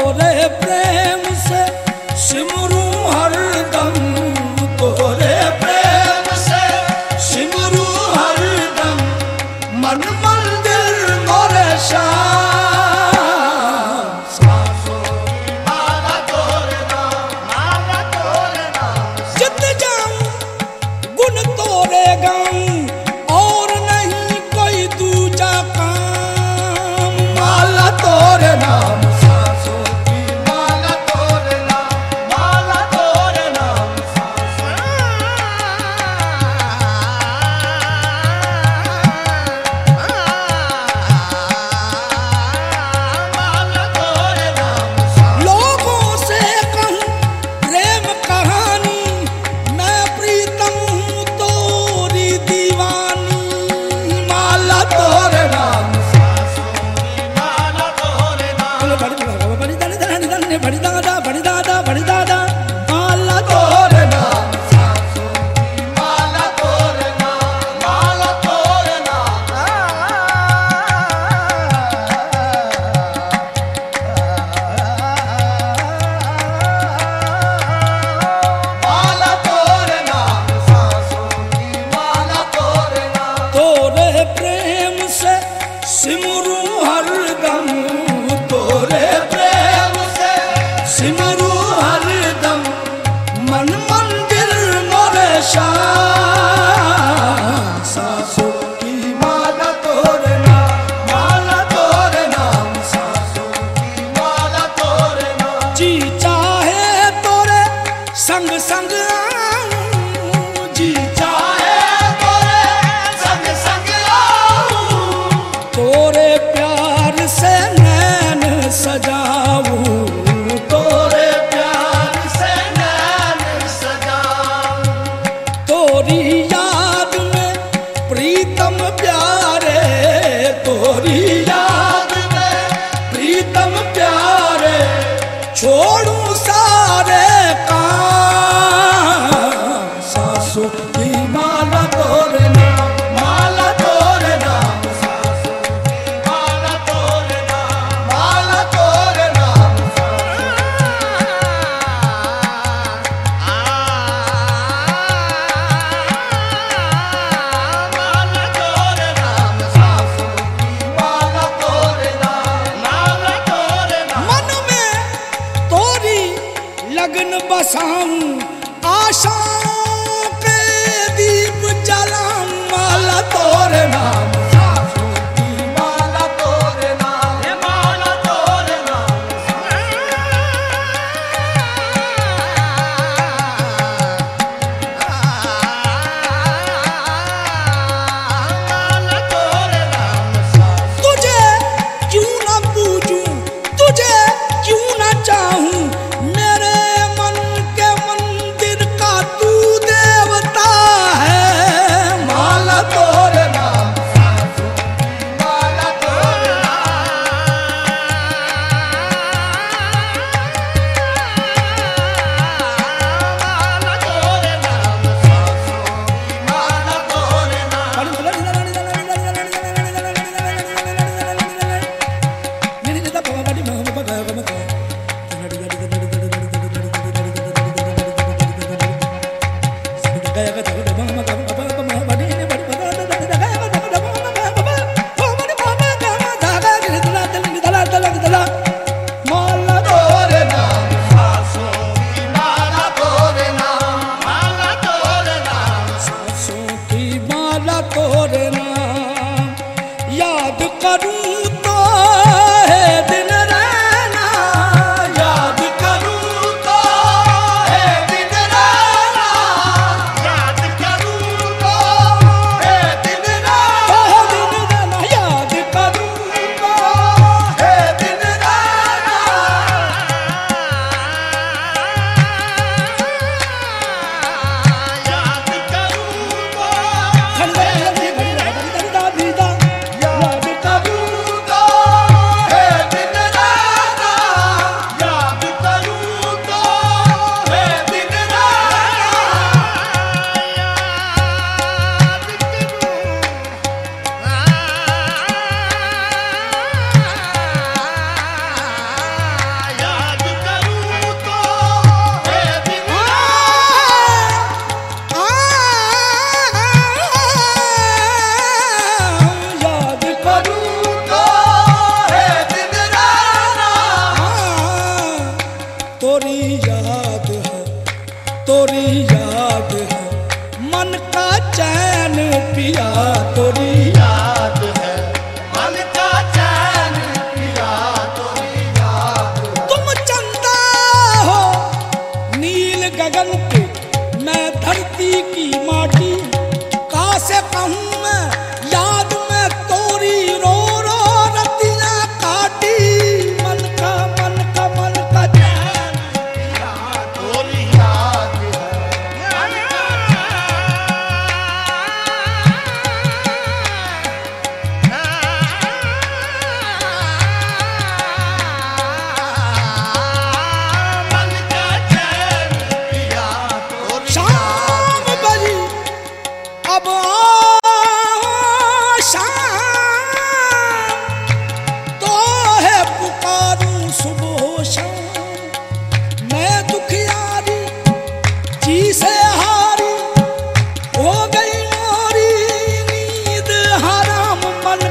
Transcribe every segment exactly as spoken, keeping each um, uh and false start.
तोरे प्रेम से सिमरू हरदम, तोरे प्रेम से सिमरू हरदम, मन मंदिर मोरे श्याम। सांसों की माला तोरे नाम, माला तोरे नाम। जित जाऊं गुण तोरे गाऊं, और नहीं कोई दूजा काम। माला तोरे नाम, सांसों की माला तोरे नाम, माला तोरे नाम। माला तोरे नाम। लोगों से कहूं प्रेम कहानी, मैं प्रीतम हूँ तोरी दीवानी। माला तोरे नाम, सांसों की माला तोरे नाम। बड़ी बड़ी बड़ी दादा बड़ी दादा बड़ी दादा बड़ी दादा। माला तोरे नाम, सांसों की माला तोरे नाम, माला तोरे नाम। माला तोरे नाम, सांसों की माला तोरे नाम। तोरे प्रेम से सिमरू हरदम, तोरे प्रेम से सिमरू हरदम, मन मंदिर मोरे श्याम। सांसों की माला तोरे नाम, माला तोरे नाम। सांसों की माला तोरे नाम। जी चाहे तोरे संग संग आऊं, जी चाहे तोरे संग संग आऊं, तोरे प्यार से नैन सजाऊं, तोरे प्यार से नैन सजाऊं। तोरी याद में प्रीतम प्यारे, तोरी याद में प्रीतम प्यारे, छोड़ूं सारे काम। सांसों की माला तोरे नाम, माला तोरे नाम। सांसों की माला तोरे नाम, माला तोरे नाम। माला तोरे नाम, सांसों की माला तोरे नाम, माला तोरे नाम। मन में तोरी लगन बसाऊं, आशाओं के दीप जलाऊं। माला तोरे नाम, सांसों की माला तोरे नाम, ये माला तोरे नाम। माला तोरे नाम। तुझे क्यों ना पूजूं, तुझे क्यों ना चाहूं, मेरे मन के मंदिर का तू देवता है। माला तोरे नाम, सांसों की माला तोरे माला तोरे नाम। सांसों की माला तोरे नाम। माला तोरे नाम, सांसों की माला तोरे नाम, माला तोरे नाम। सांसों की माला तोरे नाम। याद करूं तो है दिन रहना, याद करूं तो है दिन रहना, याद करूं तो है दिन रहना, याद करूं तो है दिन रहना। याद करूं तो है दिन रहना, याद करूं तो है दिन रहना।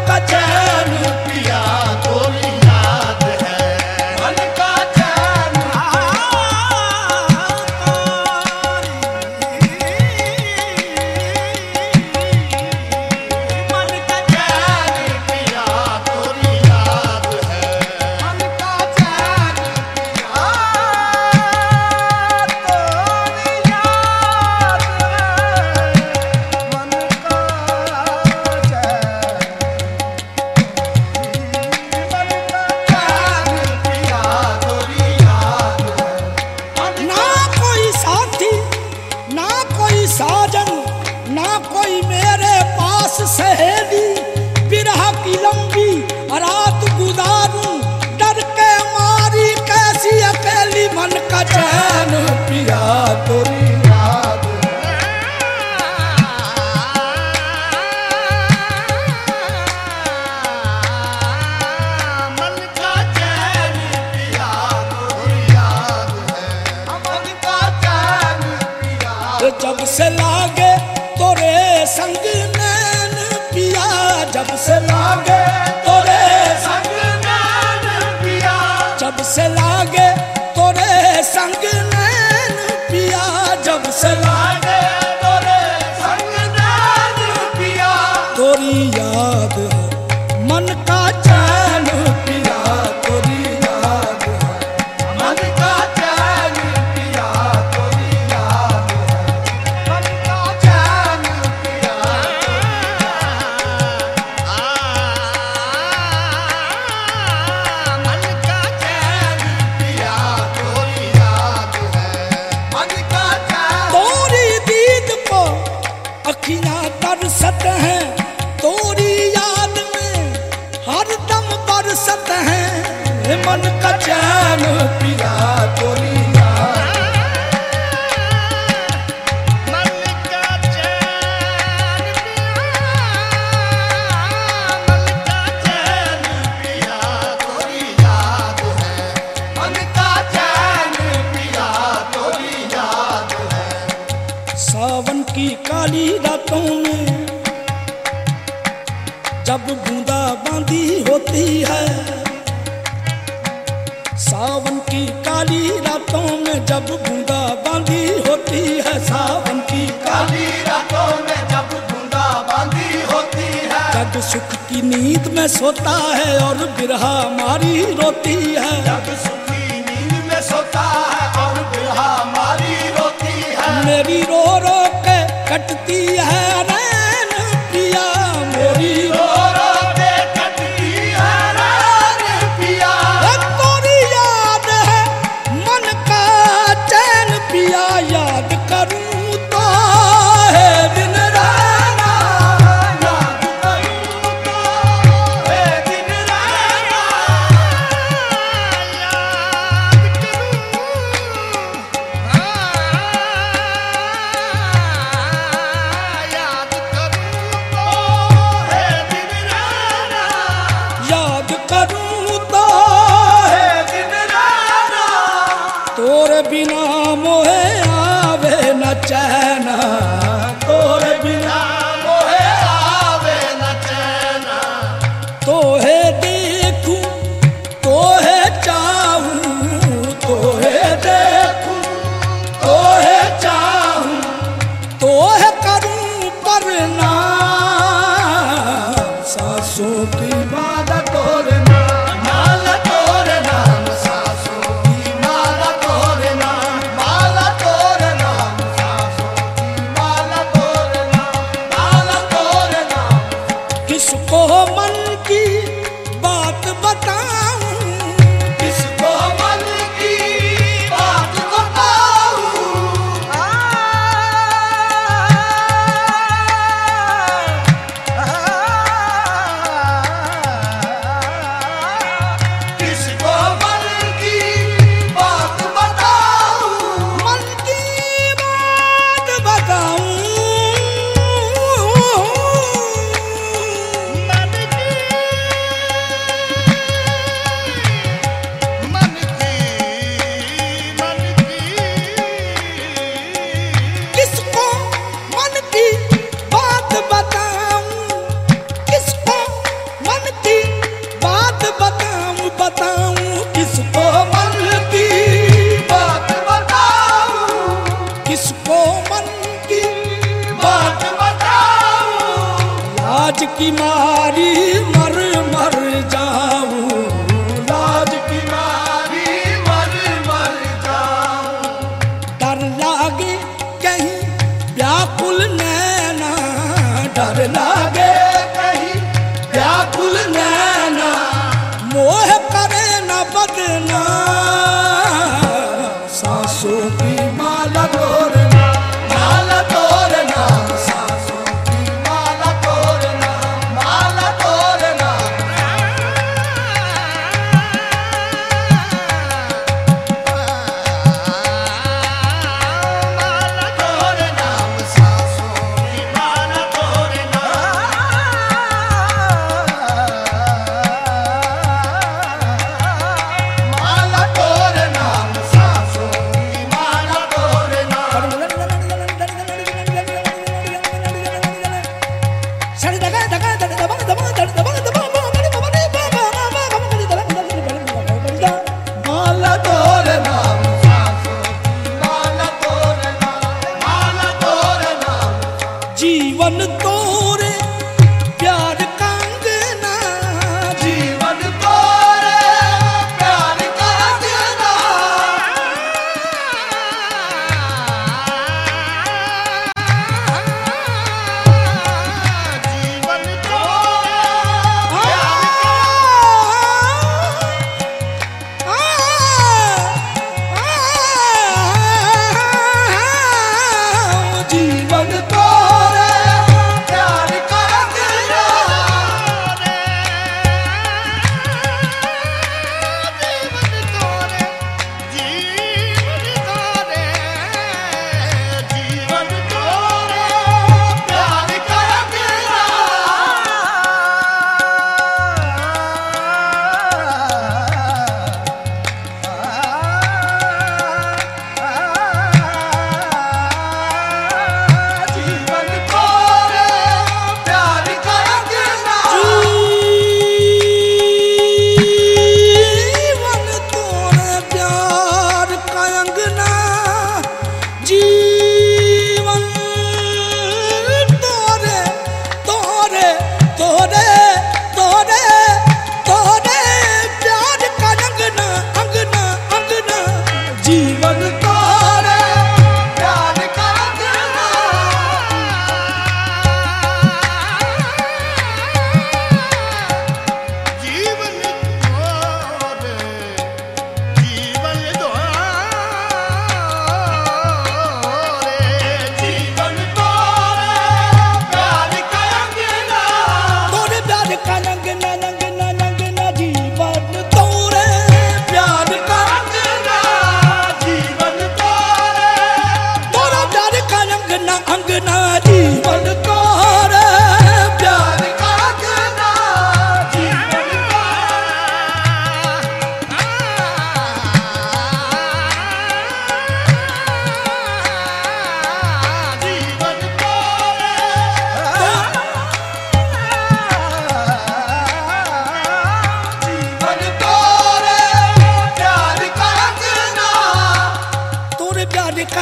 का चैन पिया तोरी याद है, मन का चैन मन का चैन पिया तोरी याद है, मन का चैन पिया तोरी याद है, मन का ना कोई साथी ना कोई साजन ना कोई मेरे पास सहेली, बिरह की लंबी रात गुजारूं डर के मारी कैसी अकेली, मन का चैन पिया तोरी याद मन का चैन पिया तोरी याद है, मन का चैन पिया जब से लागे तोरे संग नैन पिया, जब से लागे तोरे संग नैन पिया, जब से लागे तोरे संग नैन पिया, जब से लागे तोरे संग नैन पिया, तोरी याद है, मन का चैन पिया तोरी याद है, मन का चैन पिया तोरी याद है, मन का चैन पिया मन का चैन पिया तोरी याद है, मन का चैन तोरी दीद को अखियां तरसत हैं, तोरी याद में हर दम बरसत हैं, मन का चैन पिया तोरी याद मन का चैन मन का चैन पिया तोरी याद है, मन का चैन पिया तोरी याद है, सावन की काली रातों में जब बूंदा बांदी होती है, सावन की काली रातों में जब बूंदा बांदी होती है, सावन की काली काली रातों में जब बूंदा बांदी होती है, जग सुख की नींद में सोता है और बिरहा मारी रोती है, जब सुखी नींद में सोता है और बिरहा मारी रोती है, मेरी रो रो के कटती है रैन पिया, मेरी रो रो रो के कटती है रैन पिया, तोरी याद है, मन का चैन पिया याद करूं तो है दिन राना, याद करूं तो है दिन रहना, याद करूं याद करूं तो है दिन रहना, याद करूं तो है दिन रहना, तोरे बिना मोहे आवे न चैना, तोरे बिना मोहे आवे न चैना, तोहे देखूं तोहे चाहूं, तोहे देखूं तोहे चाहूं, तोहे करूं पर ना सांसों की माला तोरे माला तोरे नाम सासों की माला तोरे नाम, माला तोरे नाम सासों की माला तोरे नाम, माला तोरे नाम, किसको मन की बात बताऊं, किसको मन की बात बताऊं, किसको मन की बात बताऊं, मन की बात बताऊं, मन की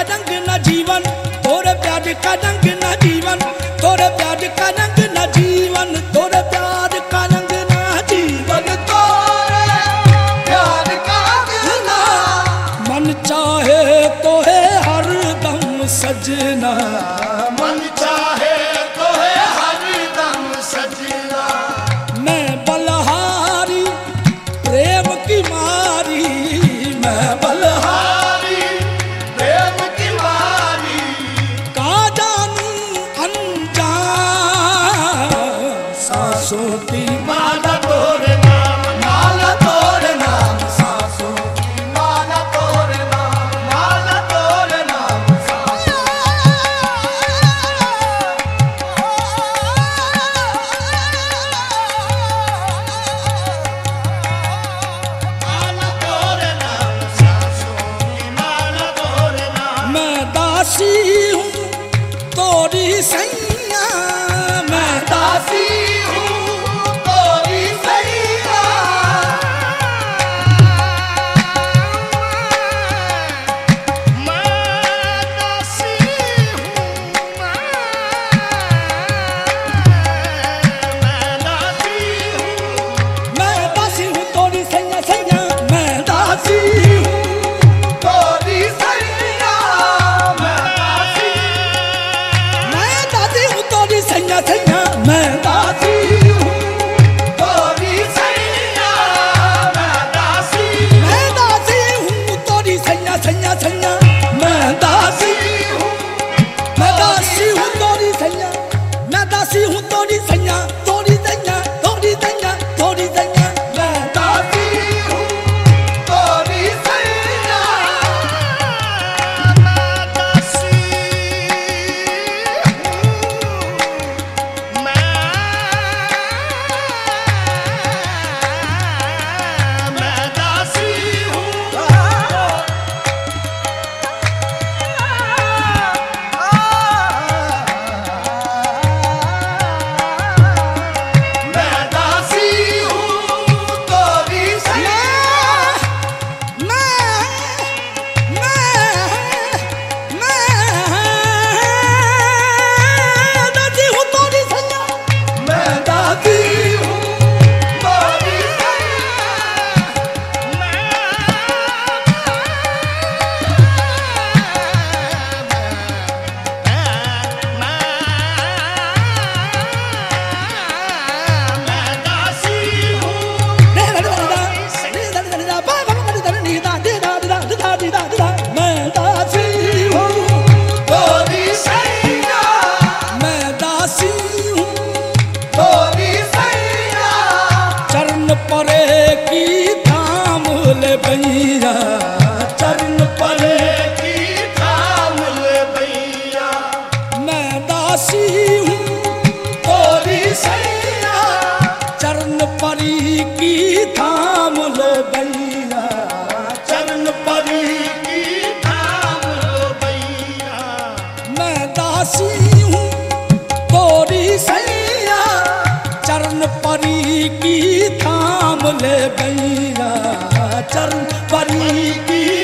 रंग न जीवन, तोरे प्यार का रंग न जीवन, तोरे प्यार का रंग न जीवन, तोरे प्यार का रंग न जीवन, तोरे प्यार का रंग मन चाहे तो है हरदम सजना, मन चाहे तो है हरदम सजना। मैं बलहारी प्रेम की मारी, मैं बलहारी प्रेम की मारी, का जानू अनजान सांसों की माला तोरे नाम, माला तोरे नाम, सांसों की माला तोरे नाम, माला तोरे नाम, सांसों माला तोरे नाम, सांसों की माला तोरे नाम। मैं दासी हूँ तोरी सैया, मैं दासी हूँ तोरी सैया, मैं दासी हूँ, मैं दासी हूँ, मैं दासी हूँ तोरी सैया सैया, मैं दासी हूँ तोरी सैया, मैं दासी, मैं दासी हूँ तोरी सैया सैया, मैं दासी हूँ, तोरी सैया, मैं दासी, मैं दासी हूँ तोरी सैया सैया सैया, मैं दासी, हूँ मैं दासी हूँ तोरी सैया, मैं दासी हूँ तोरी सैया, तोरी सैया, तोरी सैया, तोरी सैया, मैं दासी हूँ तोरी सैया, मैं दासी हूँ, मैं मैं दासी हूँ, मैं दासी हूँ तोरी सैया, मैं मैं मैं दासी हूँ तोरी सैया, मैं दासी हूँ तोरी मैं दासी हूँ रे रे रे रे रे रे रे बा बा रे रे नी दा दे दा दा दा दा दा दा, मैं दासी हूँ, तोरी सैया, मैं दासी हूँ, तोरी सैया, चरण परे की थाम ले भैया, चरण परे की थाम ले भैया, मैं दासी हूँ तोरी सैया, चरण परी की थाम लो भैया, चरण परी की थाम लो भैया, मैं दासी हूँ तोरी सैया, चरण परी की थाम ले भैया, चरण परी की